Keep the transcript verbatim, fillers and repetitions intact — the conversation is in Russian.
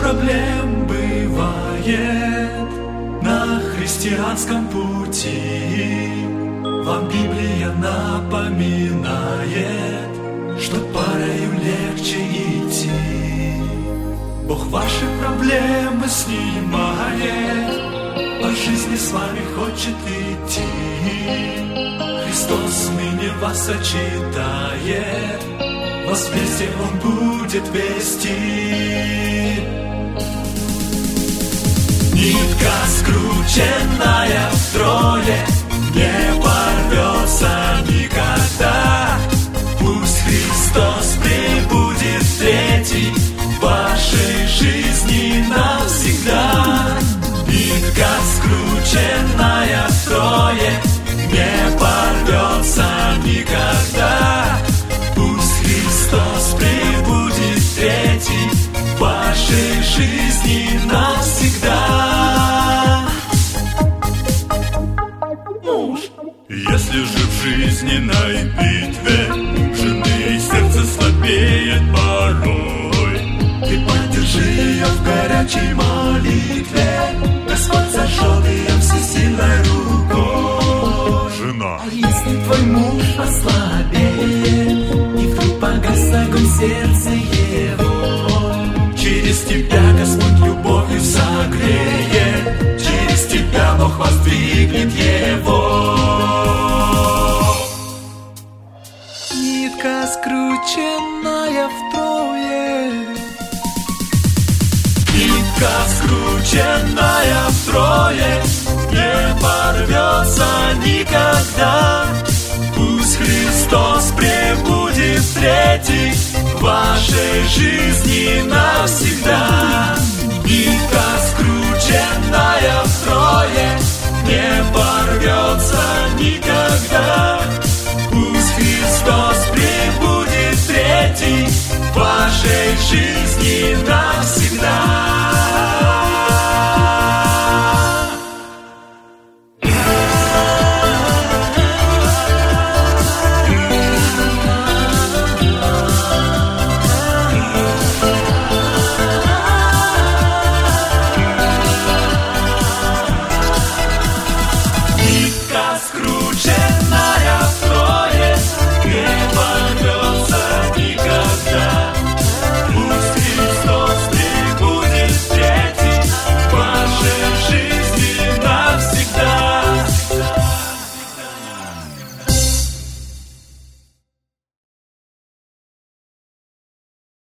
проблем бывает на христианском пути. Вам Библия напоминает, что порою легче идти. Бог ваши проблемы снимает, по жизни с вами хочет идти. Христос ныне вас сочетает, вас вместе Он будет вести. Нитка, скрученная втрое, не порвется никогда. Пусть Христос пребудет третий в вашей жизни навсегда. Нитка, скрученная втрое, не порвется никогда. Пусть Христос пребудет третий в вашей жизни навсегда. Муж. Если же в жизненной битве жены сердце слабеет порой, ты поддержи ее в горячей молитве. Господь зажжет ее всесильной рукой. Жена. А если твой муж ослабеет, и вдруг погас огонь сердца его, через тебя Господь любовью согреет, через тебя Бог воздвигнет его. Нитка, скрученная втрое, нитка, скрученная втрое, не порвется никогда. Пусть Христос пребудет третий в вашей жизни навсегда. Нитка, скрученная втрое, не порвется никогда. Пусть Христос пребудет третий в вашей жизни навсегда.